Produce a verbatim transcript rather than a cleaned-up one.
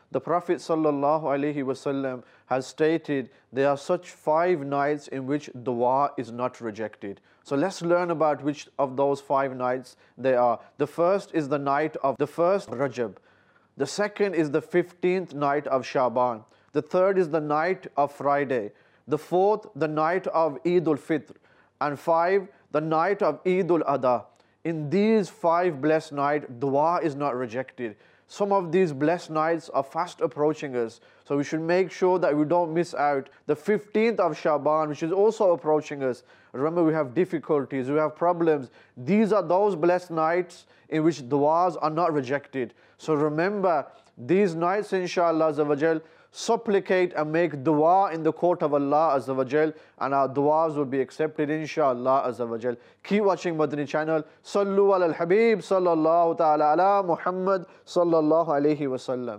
The Prophet sallallahu alaihi wasallam has stated there are such five nights in which dua is not rejected. So let's learn about which of those five nights they are. The first is the night of the first Rajab. The second is the fifteenth night of Shaban. The third is the night of Friday. The fourth, the night of Eid al-Fitr. And five, the night of Eid al-Adha. In these five blessed nights, dua is not rejected. Some of these blessed nights are fast approaching us, so we should make sure that we don't miss out. The fifteenth of Shaban, which is also approaching us. Remember, we have difficulties, we have problems. These are those blessed nights in which duas are not rejected. So remember, these nights, inshallah azza wa jal, supplicate and make dua in the court of Allah azza wa jal, and our duas will be accepted, inshallah azza wa jal. Keep watching Madani channel. Sallu ala al-Habib sallallahu ta'ala ala Muhammad sallallahu alayhi wa sallam.